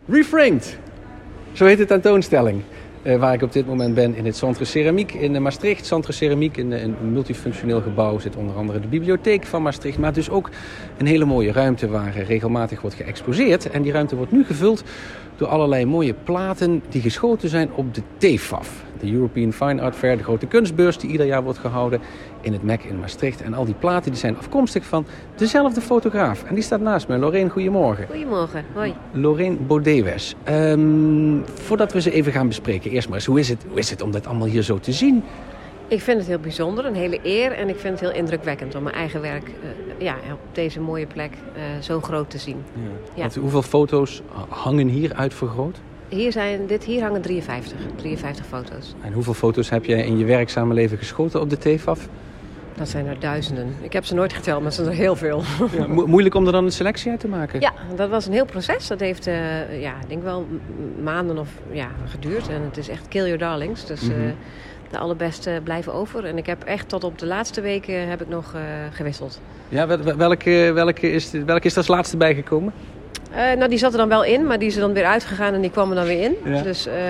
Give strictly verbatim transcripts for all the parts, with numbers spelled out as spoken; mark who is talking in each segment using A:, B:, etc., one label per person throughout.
A: Reframed. Zo heet de tentoonstelling. Uh, waar ik op dit moment ben in het Centre Ceramiek in uh, Maastricht. Centre Ceramiek in uh, een multifunctioneel gebouw zit onder andere de bibliotheek van Maastricht. Maar dus ook een hele mooie ruimte waar uh, regelmatig wordt geëxposeerd. En die ruimte wordt nu gevuld door allerlei mooie platen die geschoten zijn op de T F A F. De European Fine Art Fair, de grote kunstbeurs die ieder jaar wordt gehouden in het M E C in Maastricht. En al die platen die zijn afkomstig van dezelfde fotograaf. En die staat naast me. Lorraine, goedemorgen.
B: Goedemorgen, hoi.
A: Lorraine Bodewes. Um, voordat we ze even gaan bespreken, eerst maar eens, hoe is het, hoe is het om dat allemaal hier zo te zien?
B: Ik vind het heel bijzonder, een hele eer. En ik vind het heel indrukwekkend om mijn eigen werk uh, ja, op deze mooie plek uh, zo groot te zien. Ja.
A: Ja. Want hoeveel foto's hangen hier uitvergroot?
B: Hier, zijn, dit, hier hangen drieënvijftig, drieënvijftig foto's.
A: En hoeveel foto's heb jij in je werkzame leven geschoten op de T F A F?
B: Dat zijn er duizenden. Ik heb ze nooit geteld, maar het zijn er heel veel.
A: Ja, mo- moeilijk om er dan een selectie uit te maken?
B: Ja, dat was een heel proces. Dat heeft, uh, ja, ik denk wel maanden of, ja, geduurd. En het is echt kill your darlings. Dus uh, mm-hmm. de allerbeste blijven over. En ik heb echt tot op de laatste weken heb ik nog uh, gewisseld.
A: Ja, welke, welke, is, welke is er als laatste bijgekomen?
B: Uh, nou, die zat er dan wel in, maar die is er dan weer uitgegaan en die kwam er dan weer in. Ja. Dus uh,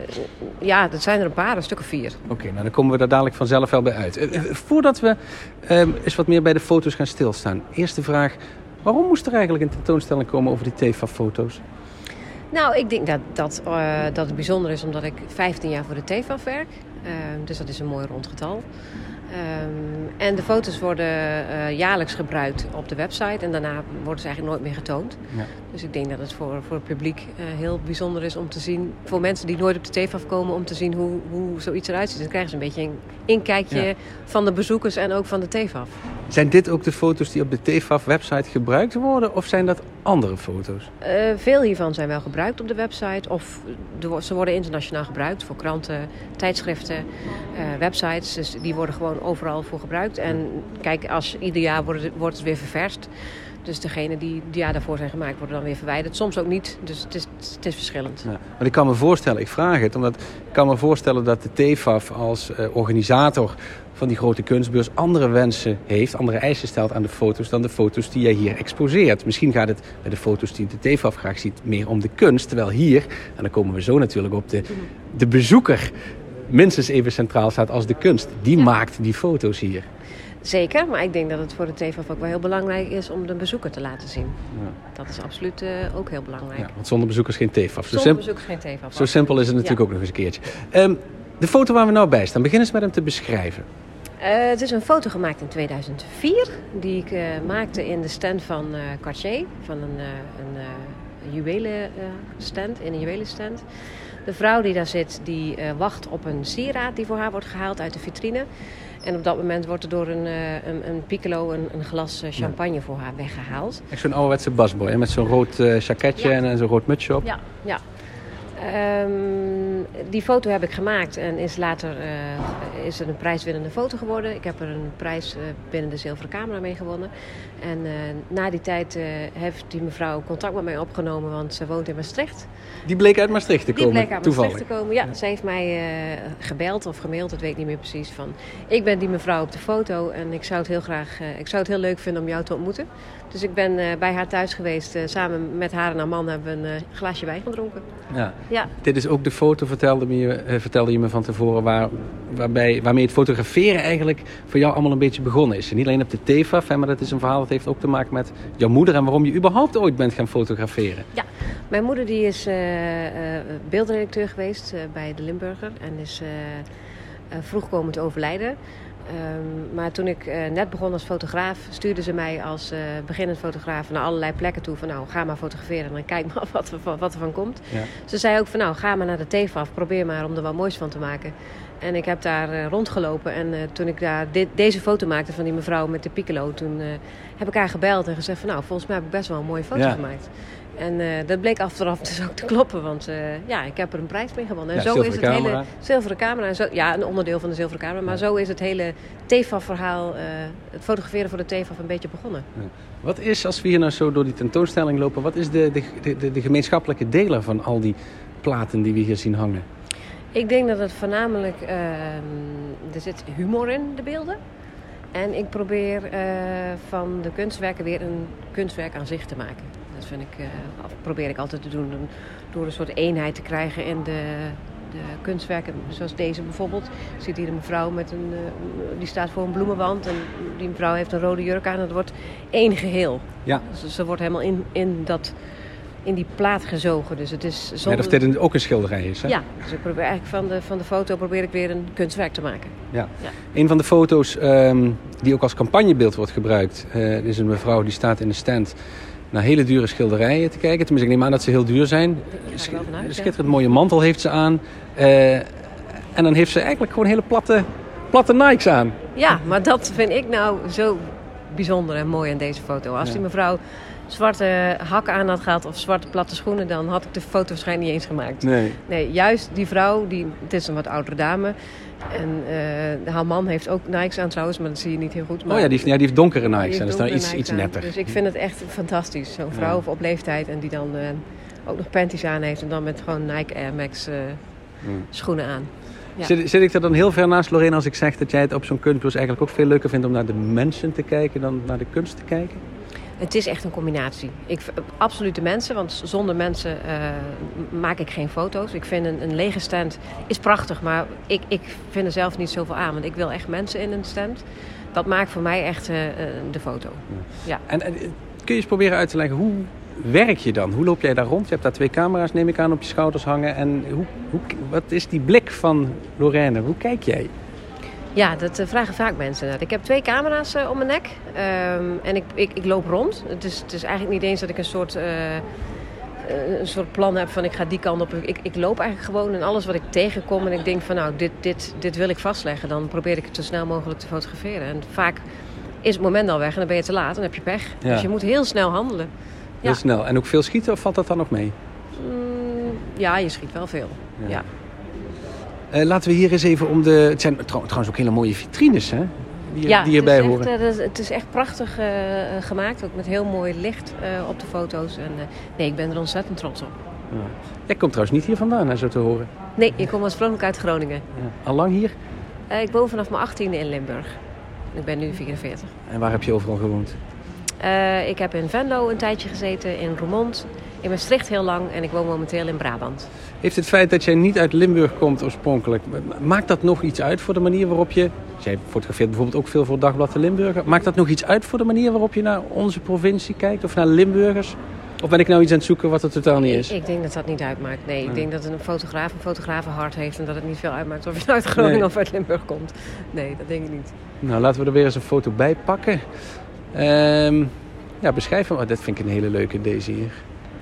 B: ja, dat zijn er een paar, een stuk of vier.
A: Oké, okay, nou dan komen we daar dadelijk vanzelf wel bij uit. Uh, voordat we uh, eens wat meer bij de foto's gaan stilstaan. Eerste vraag, waarom moest er eigenlijk een tentoonstelling komen over die T F A F-foto's?
B: Nou, ik denk dat, dat, uh, dat het bijzonder is omdat ik vijftien jaar voor de T F A F werk. Uh, dus dat is een mooi rond getal. Um, en de foto's worden uh, jaarlijks gebruikt op de website en daarna worden ze eigenlijk nooit meer getoond. Ja. Dus ik denk dat het voor, voor het publiek uh, heel bijzonder is om te zien, voor mensen die nooit op de T F A F komen, om te zien hoe, hoe zoiets eruit ziet. Dan krijgen ze een beetje een inkijkje ja. van de bezoekers en ook van de T F A F.
A: Zijn dit ook de foto's die op de T F A F website gebruikt worden of zijn dat andere foto's?
B: Uh, veel hiervan zijn wel gebruikt op de website of de, ze worden internationaal gebruikt voor kranten, tijdschriften, uh, websites. Dus die worden gewoon overal voor gebruikt. En kijk, als ieder jaar wordt het, wordt het weer ververst. Dus degenen die het jaar daarvoor zijn gemaakt worden dan weer verwijderd. Soms ook niet, dus het is, het is verschillend. Ja,
A: maar ik kan me voorstellen, ik vraag het, omdat ik kan me voorstellen dat de T F A F als uh, organisator van die grote kunstbeurs andere wensen heeft, andere eisen stelt aan de foto's dan de foto's die jij hier exposeert. Misschien gaat het bij de foto's die de T F A F graag ziet meer om de kunst, terwijl hier, en dan komen we zo natuurlijk op, de, de bezoeker minstens even centraal staat als de kunst. Die ja. maakt die foto's hier.
B: Zeker, maar ik denk dat het voor de T F A F ook wel heel belangrijk is om de bezoeker te laten zien. Ja. Dat is absoluut uh, ook heel belangrijk. Ja,
A: want zonder bezoekers geen T F A F.
B: Zonder bezoekers geen T F A F.
A: Zo simpel is het natuurlijk ja. ook nog eens een keertje. Um, de foto waar we nou bij staan, begin eens met hem te beschrijven.
B: Uh, het is een foto gemaakt in tweeduizend vier, die ik uh, maakte in de stand van uh, Cartier, van een, uh, een uh, juwelenstand, in een juwelenstand. De vrouw die daar zit, die uh, wacht op een sieraad die voor haar wordt gehaald uit de vitrine. En op dat moment wordt er door een, een, een piccolo een, een glas champagne ja. voor haar weggehaald.
A: Echt zo'n ouderwetse busboy, hè? Met zo'n rood uh, jacketje ja. en, en zo'n rood mutsje op.
B: Ja, ja. Um, die foto heb ik gemaakt en is later uh, is het een prijswinnende foto geworden. Ik heb er een prijs uh, binnen de Zilveren Camera mee gewonnen. En uh, na die tijd uh, heeft die mevrouw contact met mij opgenomen, want ze woont in Maastricht.
A: Die bleek uit Maastricht te komen,
B: Die bleek uit
A: toevallig.
B: Maastricht te komen, ja. ja. Zij heeft mij uh, gebeld of gemaild, dat weet ik niet meer precies. Van, ik ben die mevrouw op de foto en ik zou het heel graag, uh, ik zou het heel leuk vinden om jou te ontmoeten. Dus ik ben uh, bij haar thuis geweest. Uh, samen met haar en haar man hebben we een uh, glaasje wijn gedronken.
A: Ja. Ja. Dit is ook de foto, vertelde, me, uh, vertelde je me van tevoren, waar, waarbij, waarmee het fotograferen eigenlijk voor jou allemaal een beetje begonnen is. En niet alleen op de T F A F, hè, maar dat is een verhaal dat heeft ook te maken met jouw moeder en waarom je überhaupt ooit bent gaan fotograferen.
B: Ja, mijn moeder die is uh, uh, beeldredacteur geweest uh, bij de Limburger en is uh, uh, vroeg komen te overlijden. Um, maar toen ik uh, net begon als fotograaf, stuurde ze mij als uh, beginnend fotograaf naar allerlei plekken toe. Van nou, ga maar fotograferen en dan kijk maar wat er, wat er van komt. Ja. Ze zei ook van nou, ga maar naar de T F A F, probeer maar om er wat moois van te maken. En ik heb daar uh, rondgelopen en uh, toen ik daar dit, deze foto maakte van die mevrouw met de piccolo, toen uh, heb ik haar gebeld en gezegd van nou, volgens mij heb ik best wel een mooie foto ja. gemaakt. En uh, dat bleek achteraf dus ook te kloppen, want uh, ja, ik heb er een prijs mee gewonnen. En
A: ja,
B: zo is het
A: camera.
B: hele zilveren camera. En zo, ja, een onderdeel van de zilveren camera. Maar ja. zo is het hele T F A F-verhaal, uh, het fotograferen voor de T F A F een beetje begonnen. Ja.
A: Wat is, als we hier nou zo door die tentoonstelling lopen, wat is de, de, de, de gemeenschappelijke deler van al die platen die we hier zien hangen?
B: Ik denk dat het voornamelijk, uh, er zit humor in de beelden. En ik probeer uh, van de kunstwerken weer een kunstwerk aan zich te maken. Dat vind ik, uh, probeer ik altijd te doen. Door een soort eenheid te krijgen in de, de kunstwerken. Zoals deze bijvoorbeeld. Je ziet hier een mevrouw met een, uh, die staat voor een bloemenwand. En die mevrouw heeft een rode jurk aan. En het wordt één geheel.
A: Ja.
B: Dus ze wordt helemaal in, in, dat, in die plaat gezogen. Dus het is zonder...
A: Net of dit een, ook een schilderij is, hè?
B: Ja, dus ik probeer eigenlijk van de, van de foto probeer ik weer een kunstwerk te maken.
A: Ja.
B: Ja.
A: Een van de foto's um, die ook als campagnebeeld wordt gebruikt... Uh, is een mevrouw die staat in de stand... naar hele dure schilderijen te kijken. Tenminste, ik neem aan dat ze heel duur zijn. Sch- een schitterend mooie mantel heeft ze aan. Uh, en dan heeft ze eigenlijk gewoon hele platte, platte Nikes aan.
B: Ja, maar dat vind ik nou zo bijzonder en mooi aan deze foto. Als ja. die mevrouw zwarte hakken aan had gehad of zwarte platte schoenen... dan had ik de foto waarschijnlijk niet eens gemaakt.
A: Nee.
B: Nee, juist die vrouw, die, het is een wat oudere dame... En uh, haar man heeft ook Nikes aan trouwens, maar dat zie je niet heel goed. Maar
A: oh ja, die heeft, ja, die heeft donkere Nikes. Die heeft
B: en
A: dat is dan iets, iets netter.
B: Dus ik vind het echt fantastisch. Zo'n vrouw ja. op leeftijd en die dan uh, ook nog panties aan heeft... en dan met gewoon Nike Air Max uh, hmm. schoenen aan. Ja.
A: Zit, zit ik er dan heel ver naast, Lorena, als ik zeg dat jij het op zo'n kunstbeurs eigenlijk ook veel leuker vindt... om naar de mensen te kijken dan naar de kunst te kijken?
B: Het is echt een combinatie. Ik, absoluut de mensen, want zonder mensen uh, maak ik geen foto's. Ik vind een, een lege stand is prachtig, maar ik, ik vind er zelf niet zoveel aan. Want ik wil echt mensen in een stand. Dat maakt voor mij echt uh, de foto. Ja.
A: En, en kun je eens proberen uit te leggen, hoe werk je dan? Hoe loop jij daar rond? Je hebt daar twee camera's, neem ik aan, op je schouders hangen. En hoe, hoe, wat is die blik van Lorraine? Hoe kijk jij?
B: Ja, dat uh, vragen vaak mensen. Ik heb twee camera's uh, om mijn nek um, en ik, ik, ik loop rond. Het is, het is eigenlijk niet eens dat ik een soort, uh, uh, een soort plan heb van ik ga die kant op. Ik, ik loop eigenlijk gewoon en alles wat ik tegenkom en ik denk van nou, dit, dit, dit wil ik vastleggen. Dan probeer ik het zo snel mogelijk te fotograferen. En vaak is het moment al weg en dan ben je te laat en dan heb je pech. Ja. Dus je moet heel snel handelen.
A: Heel
B: ja.
A: snel. En ook veel schieten of valt dat dan nog mee?
B: Mm, ja, je schiet wel veel. Ja. ja.
A: Uh, laten we hier eens even om de... Het zijn trouw, trouwens ook hele mooie vitrines, hè? Die,
B: ja,
A: die hierbij
B: het is
A: horen.
B: Echt, uh, het is echt prachtig uh, gemaakt. Ook met heel mooi licht uh, op de foto's. En, uh, nee, ik ben er ontzettend trots op.
A: Ja. Jij komt trouwens niet hier vandaan, hè, zo te horen.
B: Nee, ik kom oorspronkelijk uit Groningen.
A: Ja. Al lang hier?
B: Uh, ik woon vanaf mijn achttiende in Limburg. Ik ben nu vierenveertig.
A: En waar heb je overal gewoond?
B: Uh, ik heb in Venlo een tijdje gezeten, in Roermond, in Maastricht heel lang en ik woon momenteel in Brabant.
A: Heeft het feit dat jij niet uit Limburg komt oorspronkelijk, maakt dat nog iets uit voor de manier waarop je... Jij fotografeert bijvoorbeeld ook veel voor Dagblad de Limburger. Maakt dat nog iets uit voor de manier waarop je naar onze provincie kijkt of naar Limburgers? Of ben ik nou iets aan het zoeken wat het totaal niet is?
B: Ik, ik denk dat dat niet uitmaakt. Nee, ik denk dat een fotograaf een fotografenhart heeft en dat het niet veel uitmaakt of je uit Groningen nee. of uit Limburg komt. Nee, dat denk ik niet.
A: Nou, laten we er weer eens een foto bij pakken. Um, ja, beschrijf hem. Oh, dat vind ik een hele leuke, deze hier.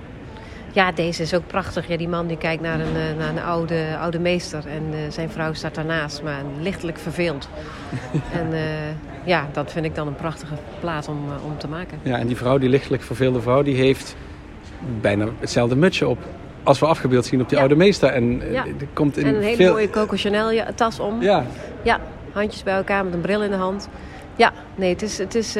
B: Ja, deze is ook prachtig. Ja, die man die kijkt naar een, naar een oude, oude meester en uh, zijn vrouw staat daarnaast, maar lichtelijk verveeld. en uh, ja, dat vind ik dan een prachtige plaat om, uh, om te maken.
A: Ja, en die vrouw, die lichtelijk verveelde vrouw, die heeft bijna hetzelfde mutsje op als we afgebeeld zien op die ja. oude meester. En, uh,
B: ja.
A: er komt in
B: en een hele
A: veel...
B: mooie Coco Chanel ja, tas om.
A: Ja.
B: Ja, handjes bij elkaar met een bril in de hand. Ja, nee, het is... Het is uh,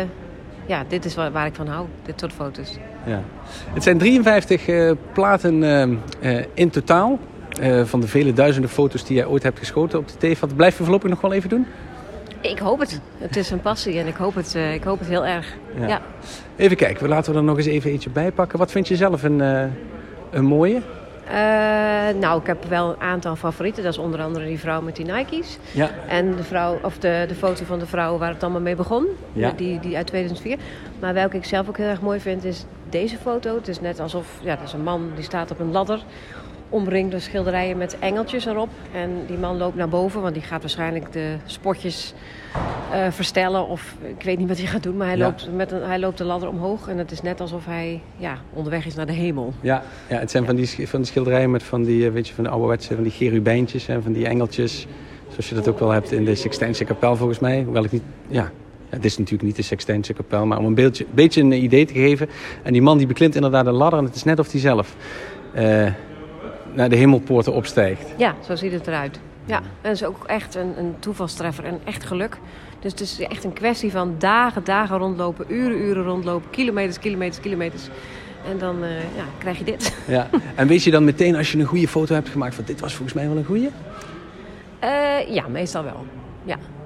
B: Ja, dit is waar, waar ik van hou, dit soort foto's.
A: Ja. Het zijn drieënvijftig uh, platen uh, uh, in totaal. Uh, van de vele duizenden foto's die jij ooit hebt geschoten op de T V A T. Blijf je voorlopig nog wel even doen?
B: Ik hoop het. Het is een passie en ik hoop het, uh, ik hoop het heel erg. Ja. Ja.
A: Even kijken, laten we er nog eens even eentje bij pakken. Wat vind je zelf een, uh, een mooie?
B: Uh, nou, ik heb wel een aantal favorieten. Dat is onder andere die vrouw met die Nike's.
A: Ja.
B: En de, vrouw, of de, de foto van de vrouw waar het allemaal mee begon.
A: Ja.
B: Die, die uit tweeduizend vier. Maar welke ik zelf ook heel erg mooi vind is deze foto. Het is net alsof, ja, dat is een man die staat op een ladder. Omringd door schilderijen met engeltjes erop. En die man loopt naar boven, want die gaat waarschijnlijk de spotjes uh, verstellen. Of ik weet niet wat hij gaat doen, maar hij, ja. loopt met een, hij loopt de ladder omhoog. En het is net alsof hij ja, onderweg is naar de hemel.
A: Ja, ja het zijn ja. van, die, van die schilderijen met van die, weet je, van de ouderwetse, van die cherubijntjes en van die engeltjes. Zoals je dat ook wel hebt in de Sixtijnse kapel volgens mij. Hoewel ik niet, ja, het is natuurlijk niet de Sixtijnse kapel, maar om een beetje, beetje een idee te geven. En die man die beklimt inderdaad een ladder en het is net of hij zelf... Uh, naar de hemelpoorten opstijgt.
B: Ja, zo ziet het eruit. Ja, en dat is ook echt een, een toevalstreffer en echt geluk. Dus het is echt een kwestie van dagen, dagen rondlopen, uren, uren rondlopen, kilometers, kilometers, kilometers. En dan uh, ja, krijg je dit.
A: Ja. En weet je dan meteen als je een goede foto hebt gemaakt van dit was volgens mij wel een goede?
B: Uh, ja, meestal wel. Ja.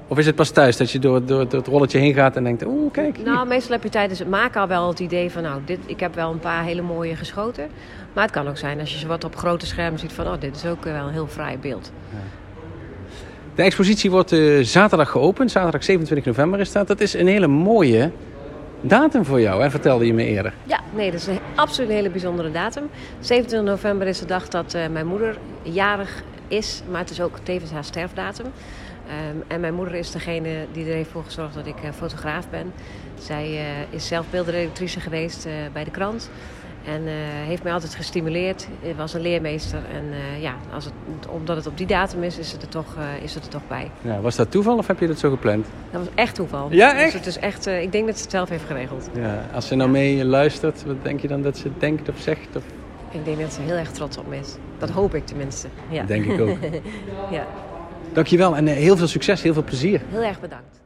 A: Of is het pas thuis dat je door, door, door het rolletje heen gaat en denkt, oeh, kijk. Hier.
B: Nou, meestal heb je tijdens het maken al wel het idee van, nou, dit, ik heb wel een paar hele mooie geschoten. Maar het kan ook zijn als je ze wat op grote schermen ziet van, oh, dit is ook wel een heel fraai beeld. Ja.
A: De expositie wordt uh, zaterdag geopend. Zaterdag zevenentwintig november is dat. Dat is een hele mooie datum voor jou, hè? Vertelde je me eerder.
B: Ja, nee, dat is een, absoluut een hele bijzondere datum. zevenentwintig november is de dag dat uh, mijn moeder jarig is, maar het is ook tevens haar sterfdatum. Um, en mijn moeder is degene die er heeft voor gezorgd dat ik uh, fotograaf ben. Zij uh, is zelf beeldredactrice geweest uh, bij de krant. En uh, heeft mij altijd gestimuleerd. Was een leermeester. En uh, ja, als het, omdat het op die datum is, is het er toch, uh, is het er toch bij.
A: Ja, was dat toeval of heb je dat zo gepland?
B: Dat was echt toeval.
A: Ja, echt?
B: Dus het is echt uh, ik denk dat ze het zelf heeft geregeld.
A: Ja, als ze nou mee luistert, wat denk je dan dat ze denkt of zegt? Of...
B: Ik denk dat ze heel erg trots op me is. Dat hoop ik tenminste. Ja.
A: Dat denk ik ook.
B: Ja.
A: Dankjewel en uh, heel veel succes, heel veel plezier.
B: Heel erg bedankt.